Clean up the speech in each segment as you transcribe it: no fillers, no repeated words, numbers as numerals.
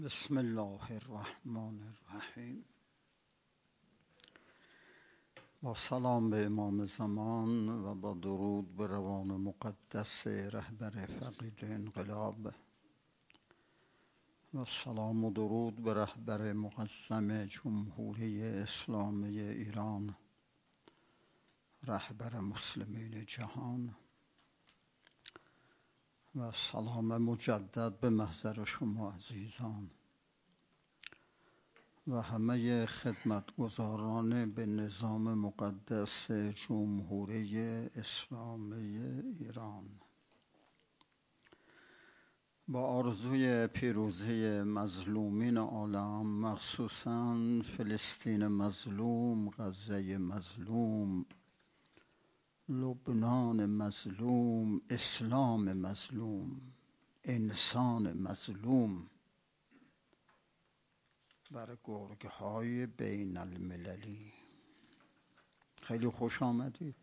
بسم الله الرحمن الرحیم. با سلام به امام زمان و با درود به روان مقدس رهبر فقید انقلاب و سلام و درود به رهبر مقسم جمهوری اسلامی ایران، رهبر مسلمین جهان، و سلام مجدد به محضر شما عزیزان و همه خدمتگزاران به نظام مقدس جمهوری اسلامی ایران. با آرزوی پیروزی مظلومین عالم، مخصوصاً فلسطین مظلوم، غزه مظلوم، لبنان مظلوم، اسلام مظلوم، انسان مظلوم، بر گرگ‌های بین المللی. خیلی خوش آمدید.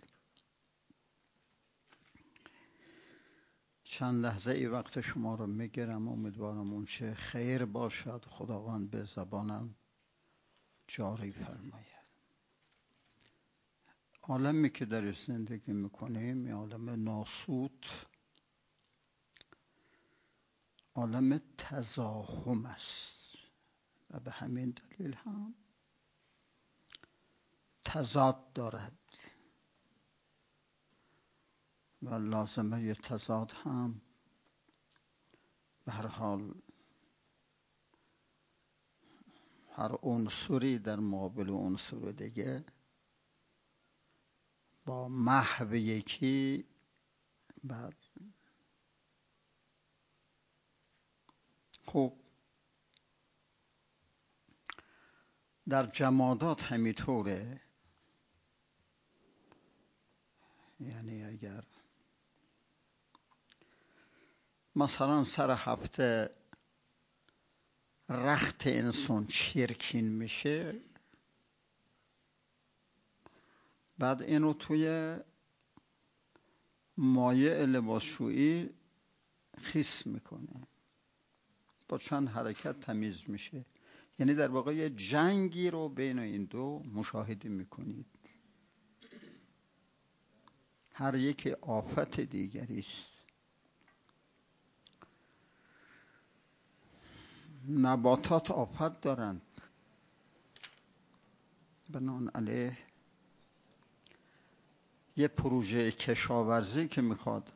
چند لحظه ای وقت شما رو میگیرم، امیدوارم اون چه خیر باشد خداوند به زبانم جاری فرماید. عالمی که درش زندگی میکنیم یه عالم ناسوت، عالم تزاحم است و به همین دلیل هم تضاد دارد و لازمه تضاد هم به هر حال هر عنصری در مقابل عنصر دیگه با محو یکی بعد خوب در جمادات همینطوره. یعنی اگر مثلا سر هفته رخت انسان چرکین میشه، بعد اینو توی مایع لباسشویی خیس میکنه، با چند حرکت تمیز میشه. یعنی در واقع یه جنگی رو بین این دو مشاهده میکنید. هر یک آفت دیگری است. نباتات آفت دارند، بنابراین یه پروژه کشاورزی که میخواد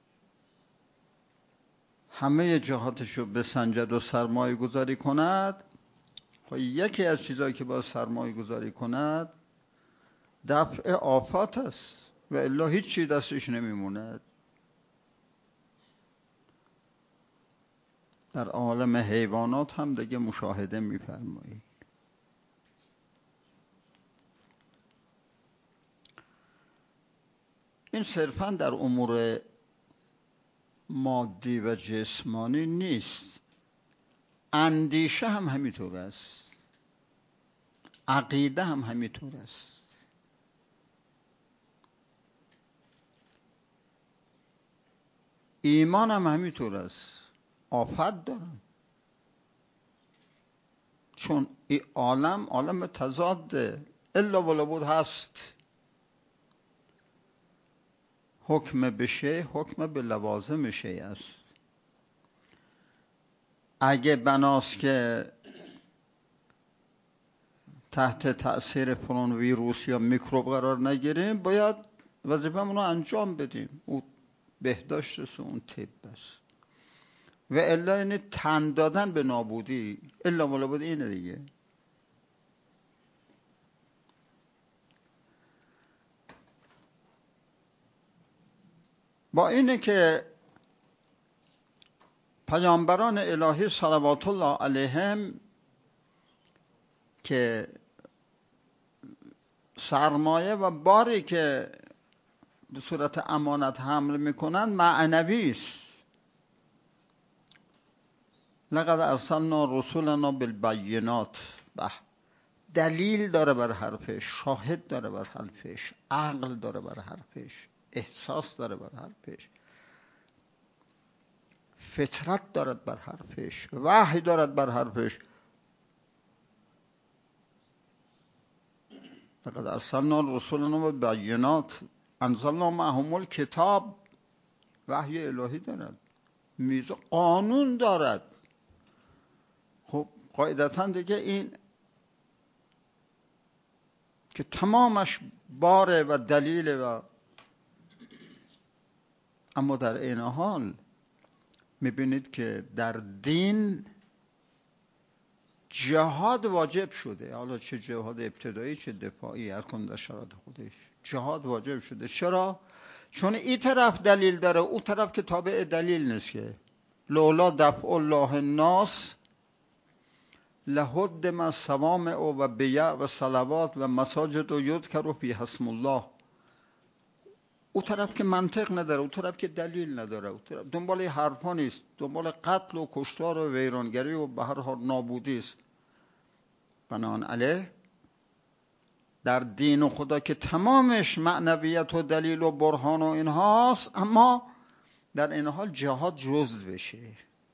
همه جهاتش رو بسنجد و سرمایه گذاری کند، یکی از چیزایی که باید سرمایه گذاری کند دفع آفات است و الا هیچ چیز دستش نمیموند. در عالم حیوانات هم دیگه مشاهده میفرمایید. این صرفاً در امور مادی و جسمانی نیست، اندیشه هم همینطور است، عقیده هم همینطور است. ایمان هم همینطور است، آفت دارم، چون این عالم تضاده، الا ولا بود هست. حکم بشه حکم به لوازم شیء است. اگه بناست که تحت تأثیر فلان ویروس یا میکروب قرار نگیریم، باید وظیفه‌مون رو انجام بدیم. اون بهداشت است، اون طب است. و الا این تن دادن به نابودی، الا ولا بود اینه دیگه. با اینه که پیامبران الهی صلوات الله علیهم که سرمایه و باری که به صورت امانت حمل میکنن معنوی است. لقد ارسلنا رسولنا بالبینات، دلیل داره بر حرفش، شاهد داره بر حرفش، عقل داره بر حرفش، احساس داره بر حرفش، فطرت دارد بر حرفش، وحی دارد بر حرفش. لقد ارسلنا رسولنا بالبینات انزلنا معهم الکتاب. وحی الهی دارد، میزه قانون دارد. خب قاعدتا دیگه این که تمامش باره و دلیله و اما در این حال میبینید که در دین جهاد واجب شده. حالا چه جهاد ابتدایی چه دفاعی، هر کدوم در شرایط خودش جهاد واجب شده. چرا؟ چون این طرف دلیل داره، اون طرف که تابع دلیل نیست. که لولا دفع الله الناس لهدم الصوامع و بیع و صلوات و مساجد و یذکر فیها اسم الله. اون طرف که منطق نداره، اون طرف که دلیل نداره، اون طرف دنبال حرفا نیست، دنبال قتل و کشتار و ویرانگری و به هر حال نابودی است. بنابراین در دین خدا که تمامش معنویت و دلیل و برهان و اینهاست، اما در این حال جهاد جزء بشه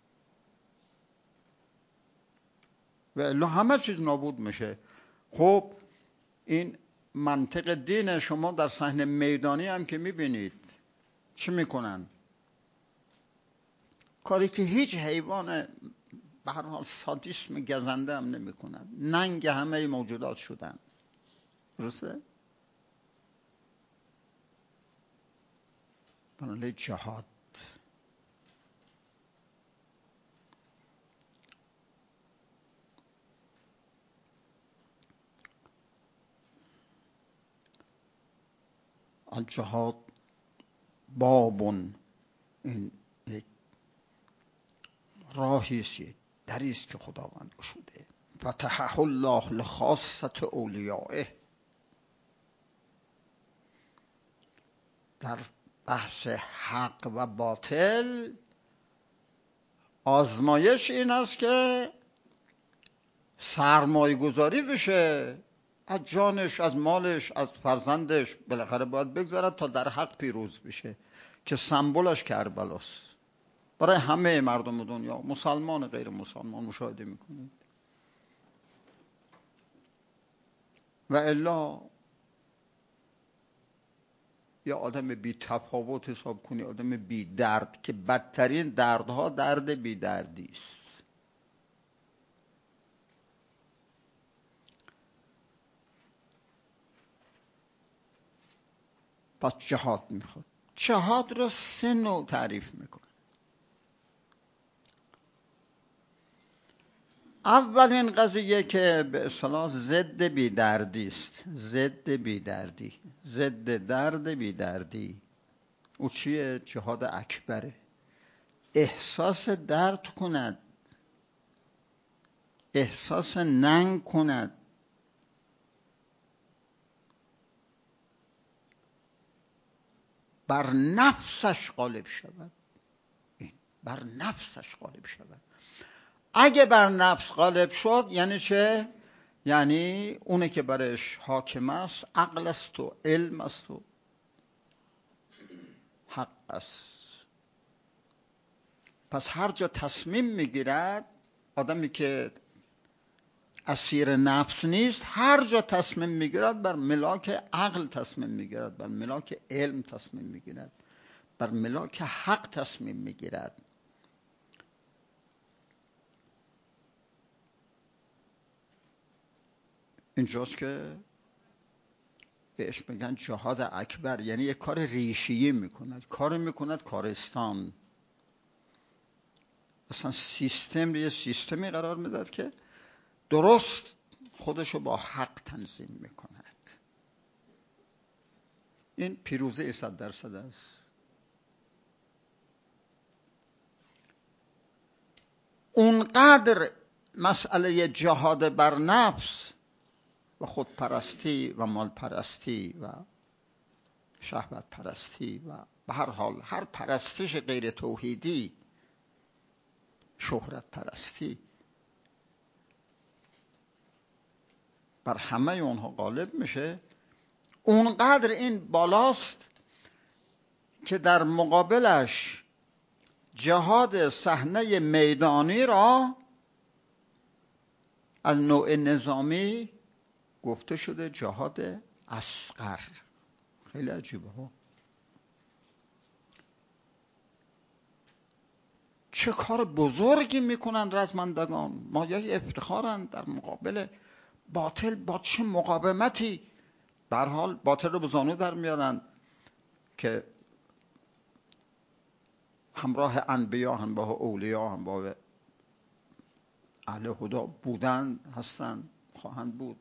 و الا همه چیز نابود میشه. خب این منطق دین شما در صحنه میدانی هم که میبینید چی میکنن؟ کاری که هیچ حیوان به هر حال سادیسم گزنده هم نمیکنن. ننگ همه موجودات شدن. درسته؟ بنابراین جهاد الجهاد بابون، این یک راهیست، یک دریست که خداوند گشوده. فتحه الله لخاصة اولیائه. در بحث حق و باطل آزمایش این است که سرمایه گذاری بشه، از جانش، از مالش، از فرزندش بالاخره باید بگذارد تا در حق پیروز بشه که سمبولش کربلاست برای همه مردم دنیا، مسلمان غیر مسلمان. مشاهده میکنید و الا یا آدم بی تفاوت حساب کنی، آدم بی درد، که بدترین دردها درد بی دردی است. پس جهاد میخواد. جهاد را 3 نوع تعریف میکنه. اولین قضیه که به اصطلاح ضد بیدردی است، ضد بیدردی، ضد درد بیدردی، او چیه؟ جهاد اکبره. احساس درد کند، احساس ننگ کند، بر نفسش غالب شود. بر نفسش غالب شود. اگه بر نفس غالب شد یعنی چه؟ یعنی اونه که برش حاکم است عقل است و علم است و حق است. پس هر جا تصمیم میگیرد، آدمی که اسیر نفس نیست، هر جا تصمیم میگیرد بر ملاک عقل تصمیم میگیرد، بر ملاک علم تصمیم میگیرد، بر ملاک حق تصمیم میگیرد. اینجاست که بهش میگن جهاد اکبر، یعنی یک کار ریشه‌ای میکند، کار میکند کارستان. اصلا یه سیستمی قرار میداد که درست خودشو با حق تنظیم میکند. این پیروزی 100% است. اونقدر مسئله جهاد بر نفس و خودپرستی و مالپرستی و شهوت پرستی و به هر حال هر پرستش غیر توحیدی، شهرت پرستی، بر همه اونها غالب میشه. اونقدر این بالاست که در مقابلش جهاد صحنه میدانی را از نوع نظامی گفته شده جهاد اصغر. خیلی عجیبه ها. چه کار بزرگی میکنن رزمندگان، مایه افتخارند در مقابل باطل. با چه مقاومتی به هر حال باطل رو به زانو در میارن که همراه انبیا، همراه اولیا، همراه اهل هدا بودن، هستن، خواهند بود.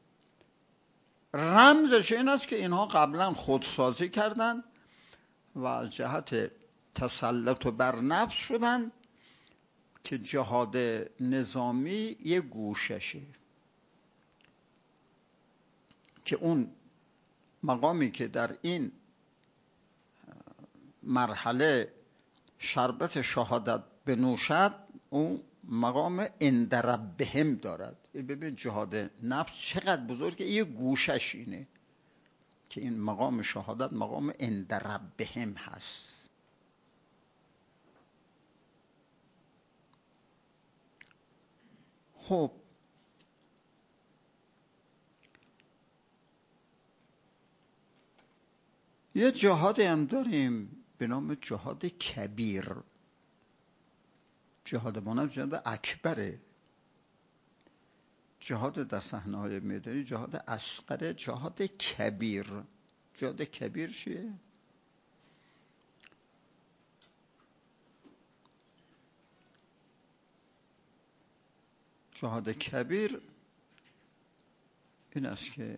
رمزش این است که اینها قبلا خودسازی کردند و از جهت تسلط بر نفس شدند که جهاد نظامی یه گوششه، که اون مقامی که در این مرحله شربت شهادت بنوشد اون مقام عند ربهم دارد. ببین جهاد نفس چقدر بزرگه، یه گوشش اینه که این مقام شهادت مقام عند ربهم هست. خب یه جهادی هم داریم به نام جهاد کبیر. جهاد ما نه جهاد اکبره. جهاد در صحنه‌های میدانی جهاد اصغر، جهاد کبیر. جهاد کبیر چیه؟ جهاد کبیر این است که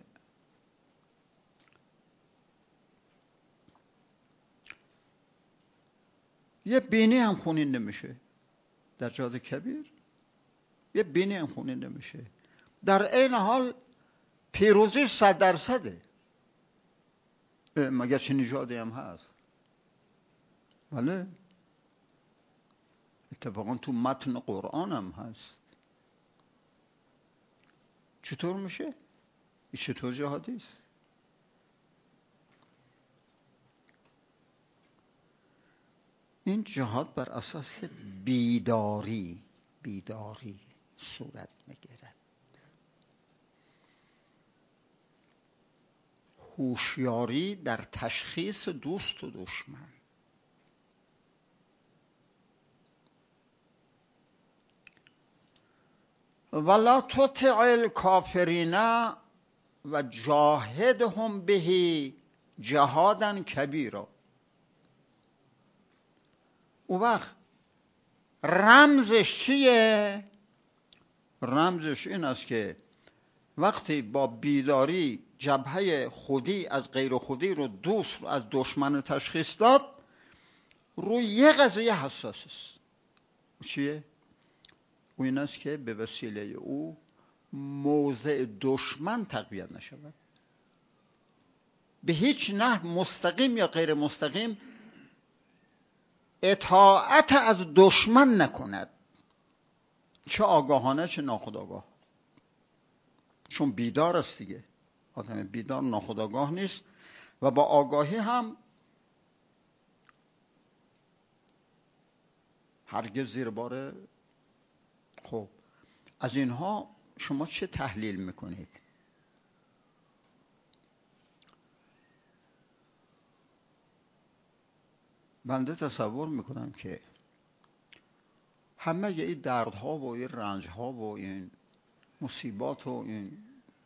یه بینی هم خونین نمیشه در جهاد کبیر، یه بینی هم خونین نمیشه. در این حال پیروزی 100%. مگر چنین جهادی هم هست؟ بله، اتفاقا تو متن قرآن هم هست. چطور میشه؟ این چطور جهادی است؟ این جهاد بر اساس بیداری صورت میگیرد. هوشیاری در تشخیص دوست و دشمن. ولا تطع الکافرین و جاهدهم به جهادا کبیرا. اون وقت رمزش چیه؟ رمزش این است که وقتی با بیداری جبهه خودی از غیر خودی رو، دوست رو از دشمن تشخیص داد، روی یه قضیه حساس است. چیه؟ او این است که به وسیله او موضع دشمن تقویت نشود، به هیچ نحو مستقیم یا غیر مستقیم اطاعت از دشمن نکند، چه آگاهانه چه ناخودآگاه. چون بیدار است دیگه. آدم بیدار ناخودآگاه نیست و با آگاهی هم هرگز زیر بار. خب از اینها شما چه تحلیل میکنید؟ بنده تصور میکنم که همه این دردها و این رنجها و این مصیبات و این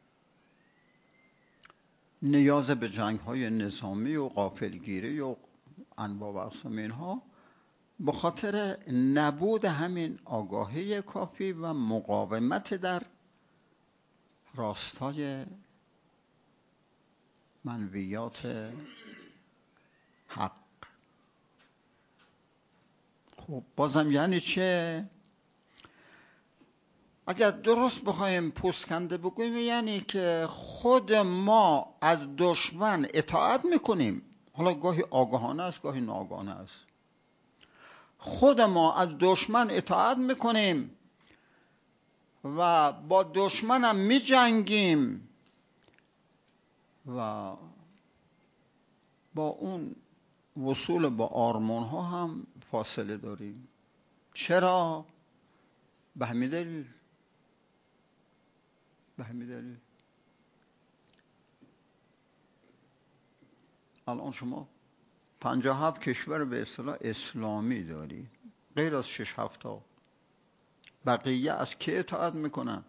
نیاز به جنگ‌های نظامی و غافلگیری و انواع و اقسام اینها به خاطر نبود همین آگاهی کافی و مقاومت در راستای منویات حق. خب بازم یعنی چه؟ اگر درست بخوایم پوسکنده بگوییم یعنی که خود ما از دشمن اطاعت میکنیم، حالا گاهی آگاهانه است گاهی ناآگاهانه است. خود ما از دشمن اطاعت میکنیم و با دشمنم میجنگیم و با اون وصول با آرمان ها هم فاصله داریم. چرا؟ به همین دلیل. الان شما 57 کشور به اصطلاح اسلامی داری، غیر از 6-7 تا. بقیه از که اطاعت میکنن؟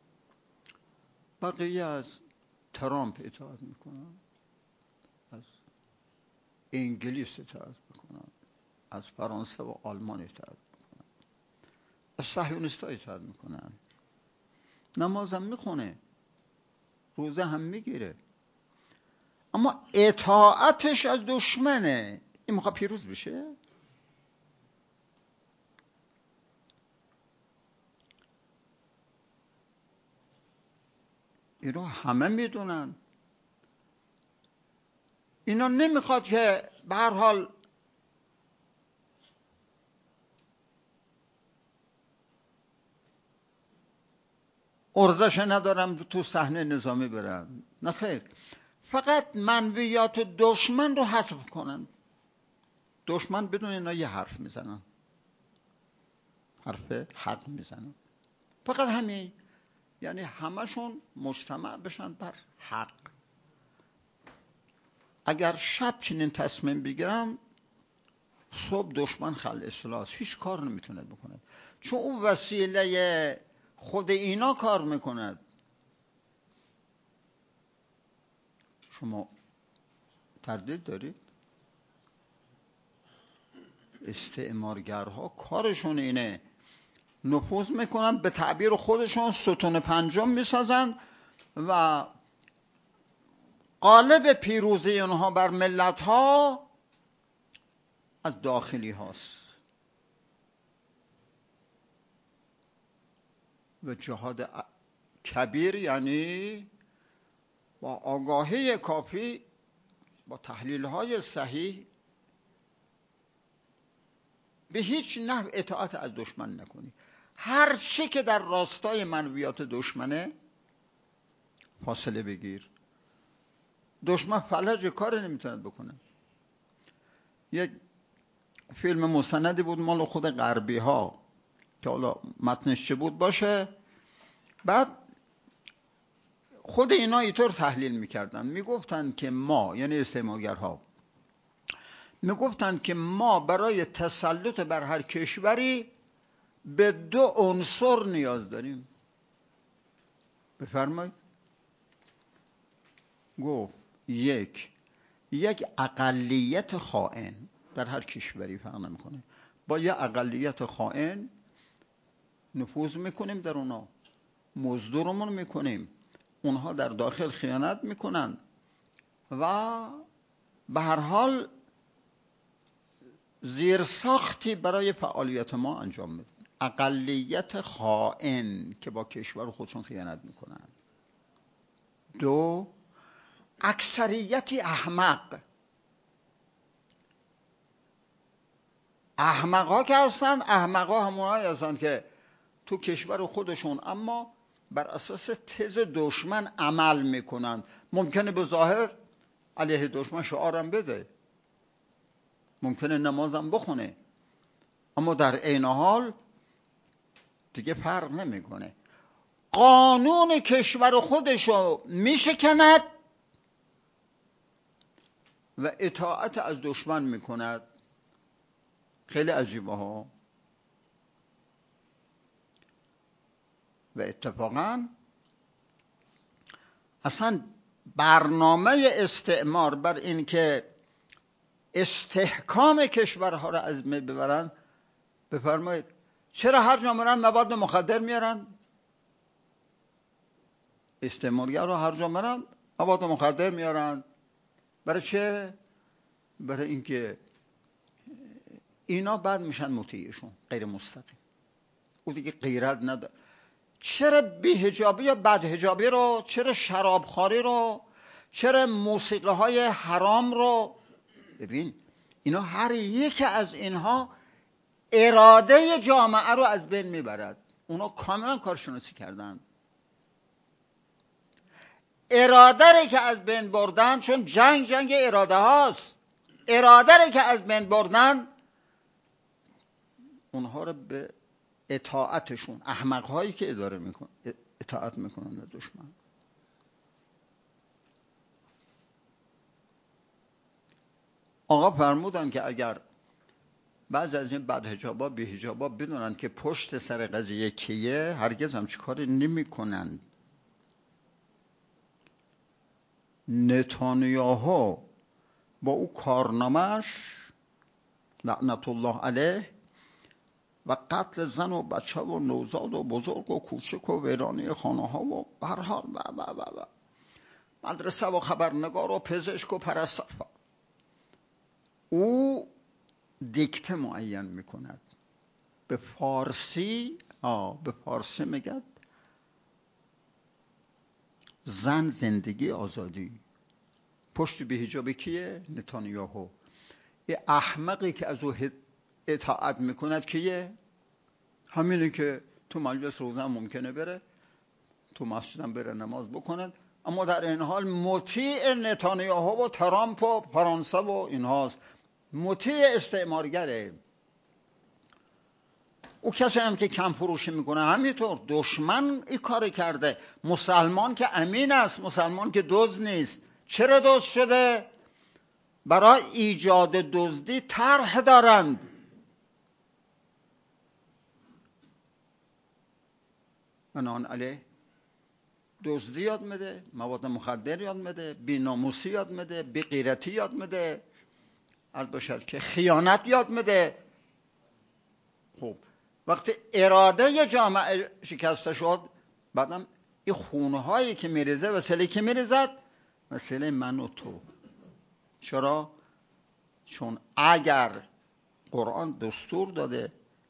بقیه از ترامپ اطاعت میکنن، از انگلیس اطاعت میکنن، از فرانسه و آلمان اطاعت میکنن، از صهیونیست‌ها اطاعت میکنن. نماز هم میخونه، روزه هم میگیره، اما اطاعتش از دشمنه. این میخواد پیروز بشه؟ اینا همه میدونن. اینا نمیخواد که به هر حال ارزش ندارم تو صحنه نظامی برم، نه خیر، فقط منویات دشمن رو حذف کنن. دشمن بدون اینا یه حرف میزنن، حرف حق میزنن، فقط همین. یعنی همشون مجتمع بشن بر حق. اگر شب چنین تصمیم بگیرم، صبح دشمن خل اصلاح، هیچ کار نمیتونه بکنه، چون اون وسیله خود اینا کار میکند. شما تردید دارید؟ استعمارگرها کارشون اینه، نفوذ میکنن، به تعبیر خودشون ستون پنجم میسازن و غالب پیروزی اونها بر ملت ها از داخلی هاست و جهاد کبیر یعنی با آگاهی کافی، با تحلیل های صحیح، به هیچ نحو اطاعت از دشمن نکنی. هر چی که در راستای منویات دشمنه فاصله بگیر. دشمن فلج کار نمیتونه بکنه. یک فیلم مستندی بود مال خود غربی ها که حالا متنش چه بود باشه، بعد خود اینا اینطور تحلیل میکردن، میگفتن که ما، یعنی استعمارگرها، میگفتن که ما برای تسلط بر هر کشوری به 2 عنصر نیاز داریم. بفرمایید. گفت یک اقلیت خائن در هر کشوری، فرق نمیکنه، با یه اقلیت خائن نفوذ میکنیم در اونا، مزدورمون میکنیم، اونها در داخل خیانت میکنن و به هر حال زیرساختی برای فعالیت ما انجام میدن. اقلیت خائن که با کشور خودشون خیانت میکنن. 2 اکثریتی احمق. احمقا که هستن، احمقا همونهایی هستن که تو کشور خودشون اما بر اساس تز دشمن عمل میکنن. ممکنه به ظاهر علیه دشمن شعارم بده، ممکنه نمازم بخونه، اما در عین حال دیگه فرق نمیکنه، قانون کشور خودشو میشکند و اطاعت از دشمن میکند. خیلی عجیبه ها. و اتفاقا اصلا برنامه استعمار بر این که استحکام کشورها را از می ببرن، بفرمایید چرا هر جا میرن مواد مخدر میارن؟ استعمارگر رو هر جا میرن مواد مخدر میارن. برای چه؟ برای اینکه اینا بعد میشن مطیعشون غیر مستقیم. او دیگه غیرت نداره. چرا بی‌حجابی یا بدحجابی رو، چرا شرابخواری رو، چرا موسیقی های حرام رو؟ ببین اینا هر یک از اینها اراده جامعه رو از بین میبرد. اونا کاملا کارشناسی کردن. اراده رو که از بین بردن، چون جنگ اراده هاست. اراده رو که از بین بردن، اونها رو به اطاعتشون، احمق‌هایی که اداره میکنن اطاعت میکنن به دشمن. آقا فرمودن که اگر بعضی از این بدحجابا بی‌حجابا بدونن که پشت سر قضیه کیه، هرگز همچین کاری نمی‌کنن. نتانیاهو با او کارنامش لعنت الله علیه و قتل زن و بچه و نوزاد و بزرگ و کوچک و ویرانی خانه ها و هر حال و مدرسه و خبرنگار و پزشک و پرستار، او دیکته معین میکند. به فارسی میگد زن، زندگی، آزادی. پشت به حجاب کیه؟ نتانیاهو. یه احمقی که از او اطاعت میکند کیه؟ همینه که تو مجلس روزن ممکنه بره، تو مسجدم بره نماز بکند، اما در این حال مطیع نتانیاهو و ترامپ و فرانسه و اینهاست، مطیع استعمارگره. او کسی هم که کم فروشی میکنه همینطور دشمن این کار کرده. مسلمان که امین است، مسلمان که دزد نیست. چرا دزد شده؟ برای ایجاد دزدی طرح دارند. بنان علیه دزدی یاد میده، مواد مخدر یاد میده، بی‌ناموسی یاد میده، بی‌غیرتی یاد میده، البته که خیانت یاد میده. خب وقتی اراده جامعه شکسته شد، بعدم این خونه هایی که میریزه، وسیله که میریزد وسیله من و تو. چرا؟ چون اگر قرآن دستور داده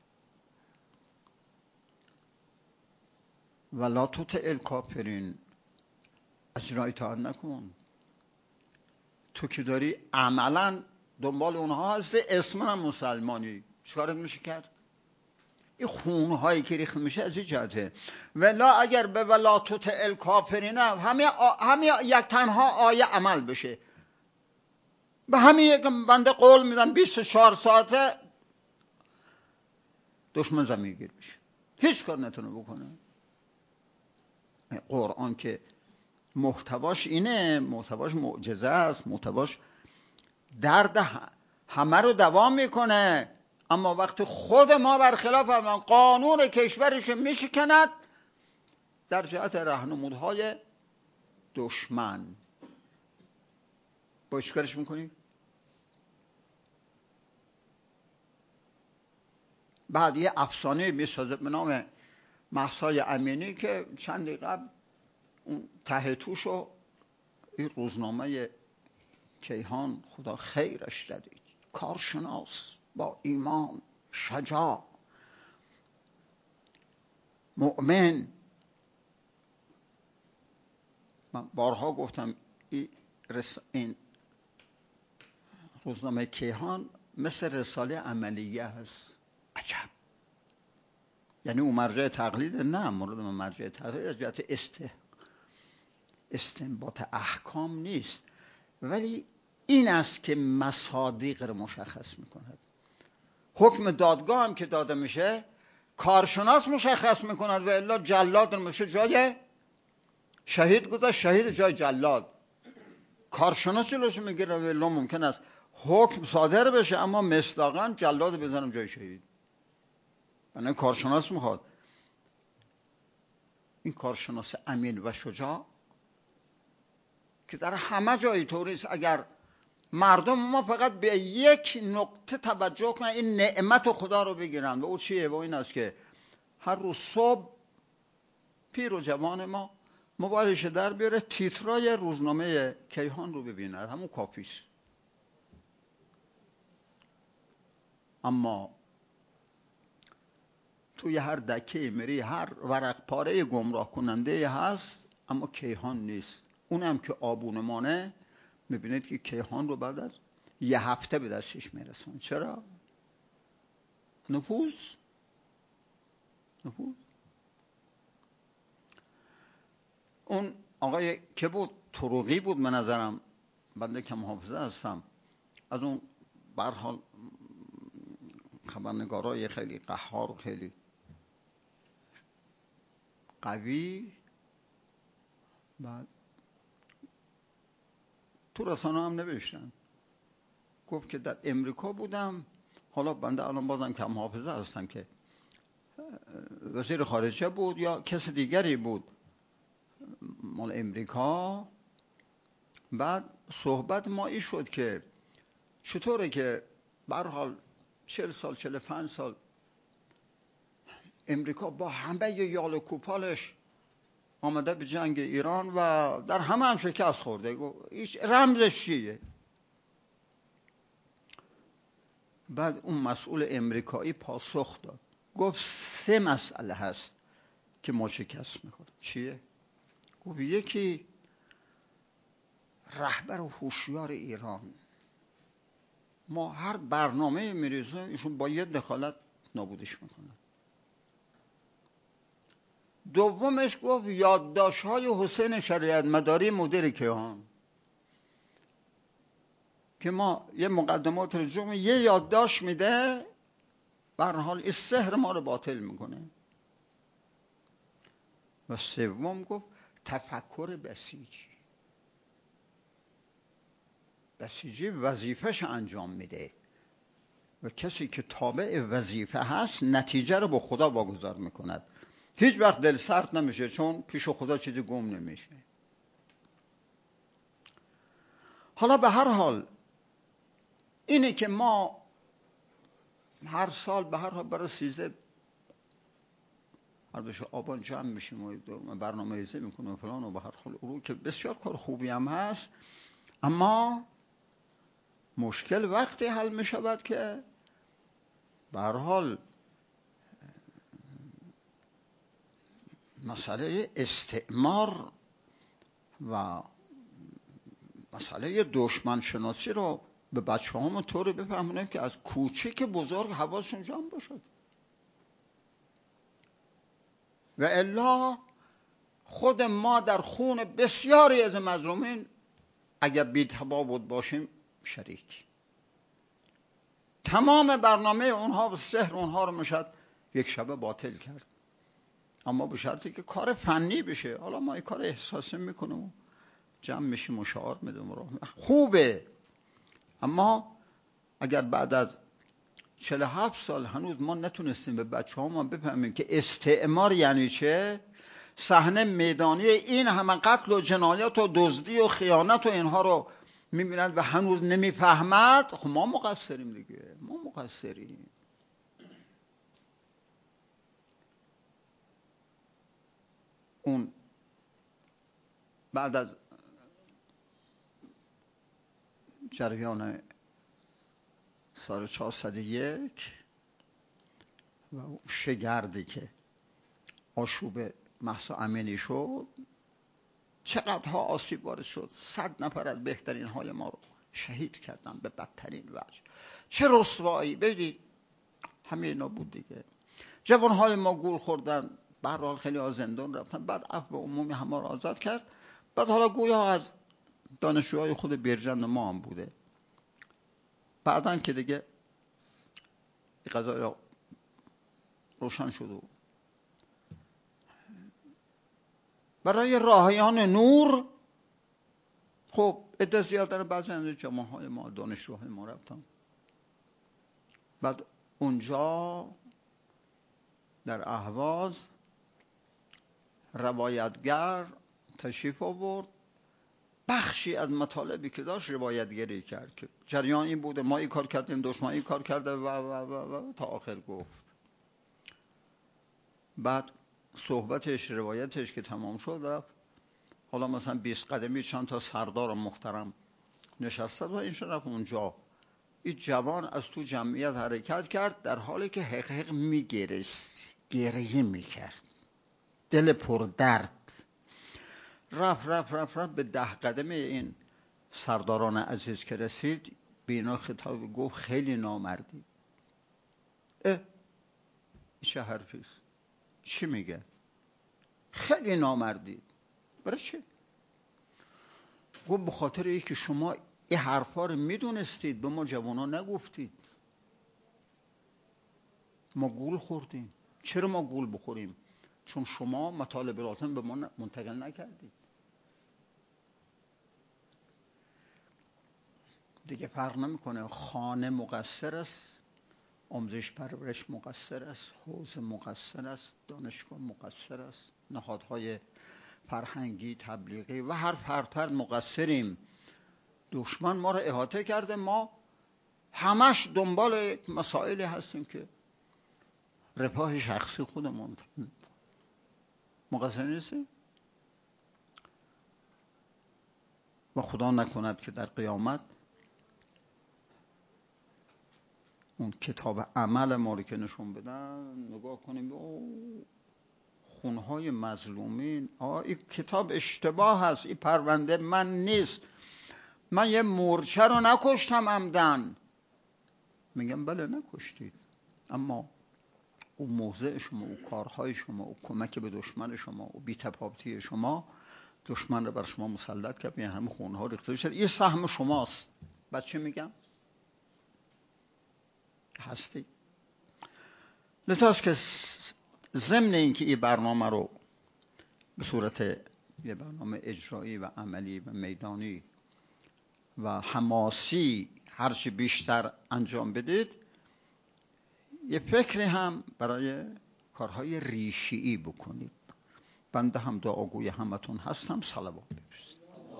ولا تطع الکافرین، از اینا اطاعت نکن. تو که داری عملا دنبال اونها هستی، اسمن هم مسلمانی، چیکارت میشه کرد؟ این خونهایی که ریخت میشه از این جهته. ولا اگر به ولا تطع الکافرین همین یک تنها آیه عمل بشه، به همین یک بنده قول میدم 24 ساعته دشمن زمین گیر بشه، هیچ کار نتونه بکنه. قرآن که محتواش اینه، محتواش معجزه است، محتواش درد همه رو دوام میکنه. اما وقتی خود ما برخلاف قانون کشورش میشکند در جهت راهنمودهای دشمن، با چیکارش میکنیم؟ بعد یه افسانه میسازه به نام مهسای امینی که چند قبل اون ته توشو این روزنامه کیهان خدا خیرش داده، کارشناس با ایمان، شجاع، مؤمن. من بارها گفتم این روزنامه کیهان مثل رساله عملیه هست. عجب. یعنی اون مرجع تقلید نه، مورد من مرجع تقلید از جهت استنباط احکام نیست، ولی این است که مصادیق رو مشخص میکند. حکم دادگاه هم که داده میشه کارشناس مشخص میکند، و الا جلاد رو میشه جای شهید گذاشت، شهید جای جلاد. کارشناس جلوش میگیره، و الا ممکن است حکم صادر بشه اما مصداقاً جلاد بزنم جای شهید. یعنی کارشناس میخواد. این کارشناس امین و شجاع که در همه جای توریست، اگر مردم ما فقط به یک نقطه توجه کنن، این نعمت خدا رو بگیرن، و او چیه؟ و این است که هر روز صبح پیر و جوان ما موبایلش در بیاره، تیترای روزنامه کیهان رو ببیند، همون کافیست. اما توی هر دکه میری هر ورق پاره گمراه کننده هست، اما کیهان نیست. اونم که آبونمانه میبینید که کیهان رو بعد از یه هفته به دستش میرسن. چرا؟ نفوذ. اون آقای که بود، طروقی بود به نظرم، بنده کم حافظه هستم، از اون به هر حال خبرنگارای خیلی قهار و خیلی قوی، بعد تو رسانه هم نوشتن، گفت که در امریکا بودم، حالا بنده الان بازم کم حافظه هستم، که وزیر خارجه بود یا کس دیگری بود مال امریکا. بعد صحبت ما این شد که چطوره که به هر حال 40 سال 45 سال امریکا با همه یال و کوپالش آمده به جنگ ایران و در همه هم شکست خورده، هیچ رمزش چیه؟ بعد اون مسئول امریکایی پاسخ داد، گفت 3 مسئله هست که ما شکست میخوریم. چیه؟ گفت یکی رهبر و هوشیار ایران، ما هر برنامه میریزیم ایشون با یه دخالت نابودش میکنه. دومش گفت یادداشت‌های حسین شریعت مداری مدیر کیهان، که ما یه مقدمات رجوع یه یادداشت میده، به هر حال این سحر ما رو باطل میکنه. و سوم گفت تفکر بسیجی وظیفه‌ش انجام میده و کسی که تابع وظیفه هست نتیجه رو با خدا واگذار میکند، هیچ وقت دل سرد نمیشه، چون پیش خدا چیزی گم نمیشه. حالا به هر حال اینه که ما هر سال به هر حال برای 13 آبان جمع میشیم و برنامه ریزی میکنیم و فلان، و به هر حال او که بسیار کار خوبی هم هست، اما مشکل وقتی حل میشود که به هر حال مسئله استعمار و مسئله دشمن شناسی رو به بچه همون طوری بفهمونیم که از کوچک بزرگ حواسشون جمع باشد، و الا خود ما در خون بسیاری از مظلومین اگر بی‌تفاوت باشیم شریک. تمام برنامه اونها و سحر اونها رو میشد یک شبه باطل کرد، اما به شرطی که کار فنی بشه. حالا ما این کار احساسی میکنیم و جمع میشیم و شعار میدیم، خوبه، اما اگر بعد از 47 سال هنوز ما نتونستیم به بچه ها ما بفهمیم که استعمار یعنی چه، صحنه میدانی این همه قتل و جنایات و دزدی و خیانت و اینها رو میبینند و هنوز نمیفهمد، خب ما مقصریم دیگه، ما مقصریم. اون بعد از جریان سال 401 و شگردی که آشوب مهسا امینی شد، چقدرها آسیب وارد شد، 100 نفر از بهترین های ما رو شهید کردن به بدترین وجه. چه رسوایی، ببینید همه اینا بود دیگه. جوانهای ما گول خوردن، به هر حال خیلی ها زندان رفتن، بعد عفو عمومی همه رو آزاد کرد. بعد حالا گویا از دانشجوهای خود بیرجند ما هم بوده. بعدن که دیگه قضایا روشن شد و برای راهیان نور، خب عده زیاده بعضی از جامعه های ما دانشجوهای ما رفتن. بعد اونجا در اهواز روایتگر تشریف آورد، بخشی از مطالبی که داشت روایتگری کرد که جریان این بوده ما این کار کردیم، دشمن این کار کرده و تا آخر گفت. بعد صحبتش روایتش که تمام شد رفت، حالا مثلا 20 قدمی چند تا سردار محترم نشسته و این شد رفت اونجا. این جوان از تو جمعیت حرکت کرد در حالی که حق میگرست، گریه میکرد، دل پر درد. رفت به 10 قدمه این سرداران عزیز که رسید، بینا خطاب گفت خیلی نامردی. چه حرفیست؟ چی میگه؟ خیلی نامردی. برای چه؟ گفت به خاطر اینکه شما این حرفا رو میدونستید، به ما جوانا نگفتید. ما گول خوردیم. چرا ما گول بخوریم؟ چون شما مطالب لازم به ما منتقل نکردید. دیگه فرق نمیکنه خانه مقصر است، آموزش پرورش مقصر است، حوزه مقصر است، دانشگاه مقصر است، نهادهای فرهنگی تبلیغی و هر فرد مقصریم. دشمن ما رو احاطه کرده، ما همش دنبال مسائلی هستیم که رفاه شخصی خودمون. مقصر نیستیم و خدا نکند که در قیامت اون کتاب عمل ما رو که نشون بدن نگاه کنیم خونهای مظلومین. این کتاب اشتباه هست، این پرونده من نیست، من یه مورچه رو نکشتم عمدن. میگم بله نکشتید، اما او موضع شما، او کارهای شما، او کمک به دشمن شما، او بی‌تفاوتی شما دشمن رو بر شما مسلط کرد، این همه خونها ریخته شد. این سهم شماست. بعد چه میگم؟ هستی. لذا است که ضمن اینکه این برنامه رو به صورت یه برنامه اجرایی و عملی و میدانی و حماسی هرچی بیشتر انجام بدید، یه فکری هم برای کارهای ریشه‌ای بکنید. بنده هم دعاگوی همتون هستم. صلوات بفرستید.